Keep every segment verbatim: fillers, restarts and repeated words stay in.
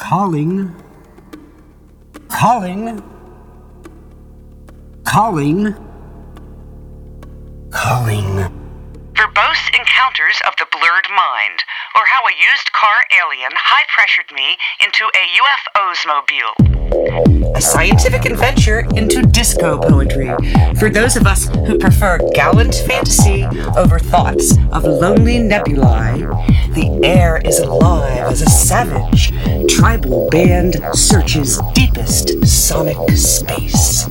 Calling. Calling. Calling. Calling. Verbose encounters of the blurred mind, or how a used car alien high-pressured me into a U F O's mobile. A scientific adventure into disco poetry, for those of us who prefer gallant fantasy over thoughts of lonely nebulae. The air is alive as a savage, tribal band searches deepest sonic space.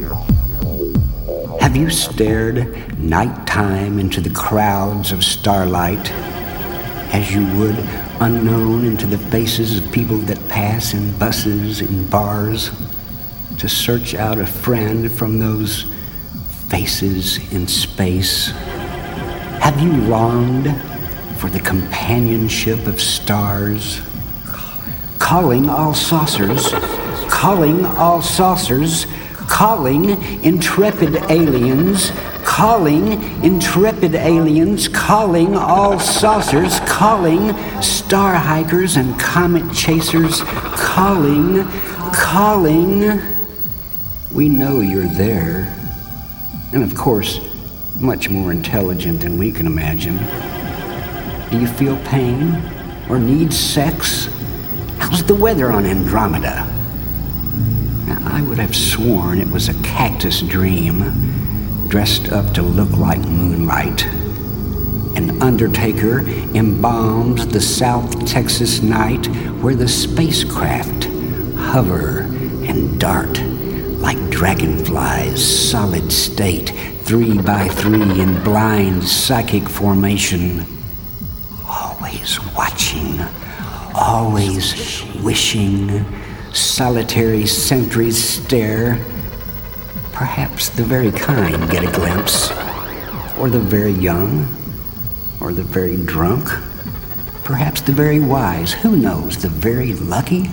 Have you stared nighttime into the crowds of starlight, as you would unknown into the faces of people that pass in buses, in bars, to search out a friend from those faces in space? Have you longed for the companionship of stars? Calling all saucers, calling all saucers, calling intrepid aliens, calling intrepid aliens, calling all saucers, calling star hikers and comet chasers, calling, calling. We know you're there. And of course, much more intelligent than we can imagine. Do you feel pain or need sex? How's the weather on Andromeda? Now, I would have sworn it was a cactus dream, dressed up to look like moonlight. An undertaker embalms the South Texas night where the spacecraft hover and dart like dragonflies, solid state, three by three in blind psychic formation. Always watching, always wishing. Solitary sentries stare. Perhaps the very kind get a glimpse, or the very young, or the very drunk, perhaps the very wise, who knows, the very lucky,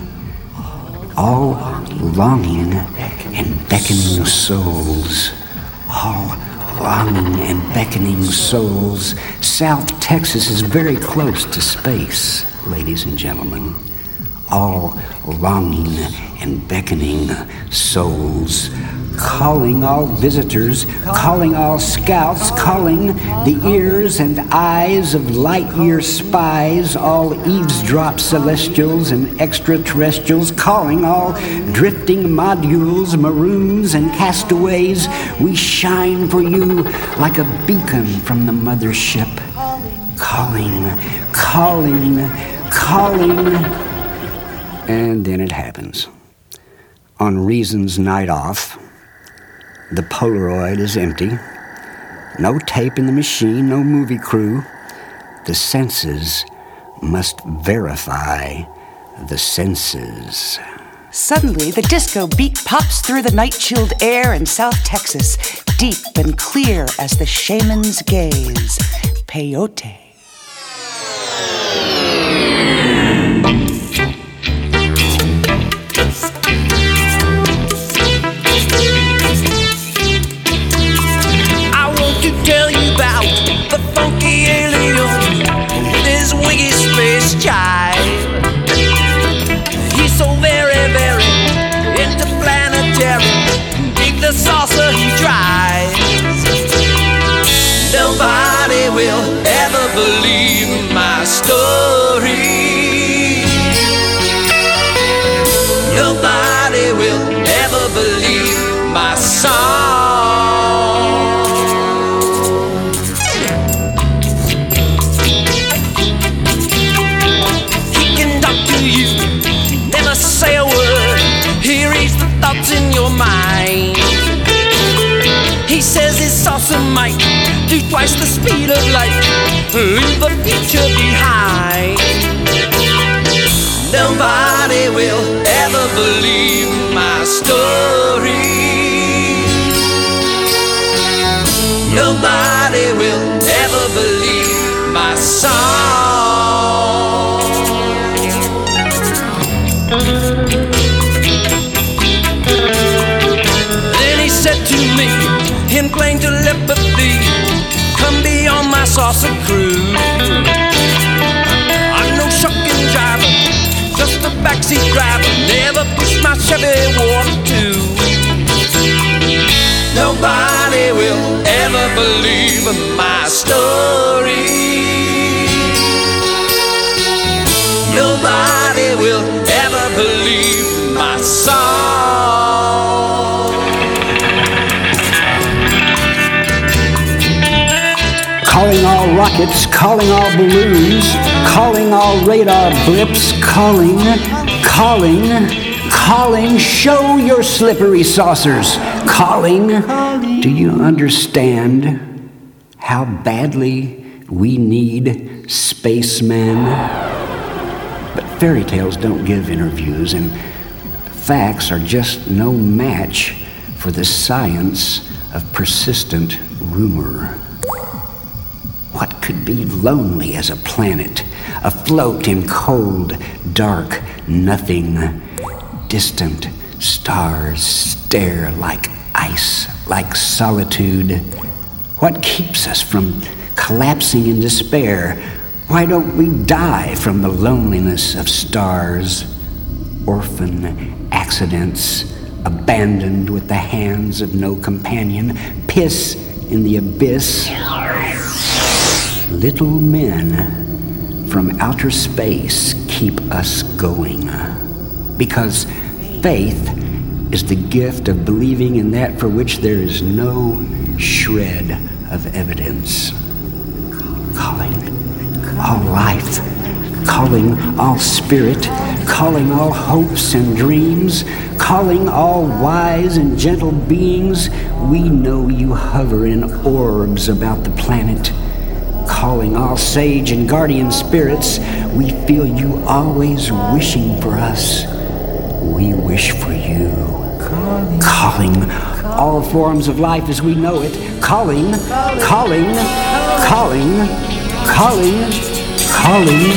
all longing and beckoning souls, all longing and beckoning souls. South Texas is very close to space, ladies and gentlemen. All longing and beckoning souls, calling all visitors, calling all scouts, calling the ears and eyes of light-year spies, all eavesdrop celestials and extraterrestrials, calling all drifting modules, maroons and castaways. We shine for you like a beacon from the mothership, calling, calling, calling. And then it happens. On Reason's night off, the Polaroid is empty. No tape in the machine, no movie crew. The senses must verify the senses. Suddenly, the disco beat pops through the night-chilled air in South Texas, deep and clear as the shaman's gaze. Peyote. Tell you about the funky alien, this wiggy space jive. He's so very, very interplanetary. Dig the saucer he drives. Nobody will ever believe my story. Nobody will ever believe my song. Say a word, he reads the thoughts in your mind. He says his saucer might do twice the speed of light, leave the future behind. Nobody will ever believe my story. Nobody will ever believe my song. Then he said to me, in plain telepathy, come beyond my saucer crew. I'm no shucking driver, just a backseat driver, never pushed my Chevy Water two. Nobody will ever believe my story. Nobody will ever believe my song. Calling all rockets, calling all balloons, calling all radar blips, calling, calling, calling, show your slippery saucers, calling. Do you understand how badly we need spacemen? But fairy tales don't give interviews, and facts are just no match for the science of persistent rumor. What could be lonely as a planet, afloat in cold, dark nothing? Distant stars stare like ice, like solitude. What keeps us from collapsing in despair? Why don't we die from the loneliness of stars? Orphan accidents, abandoned with the hands of no companion, piss in the abyss. Little men from outer space keep us going, because faith is the gift of believing in that for which there is no shred of evidence. Calling all life, calling all spirit, calling all hopes and dreams, calling all wise and gentle beings. We know you hover in orbs about the planet. Calling all sage and guardian spirits, we feel you always wishing for us. We wish for you. Calling all forms of life as we know it. Calling, calling, calling, calling, calling.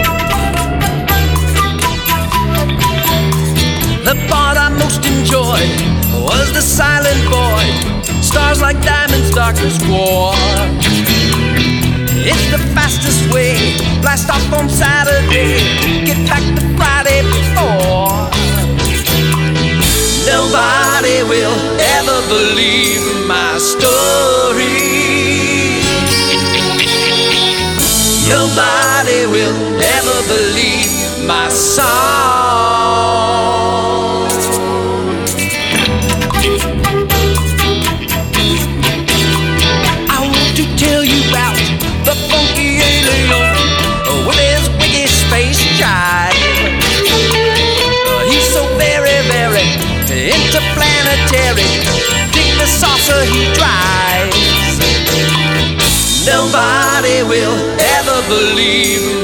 The part I most enjoyed was the silent void. Stars like diamonds, darkness war. It's the fastest way. Blast off on Saturday, get back to Friday before. Nobody will ever believe my story. Nobody will ever believe my song. I want to tell you about the funky alien with his wicked space jive. He's so very, very interplanetary. Dig the saucer he drives. Nobody will ever believe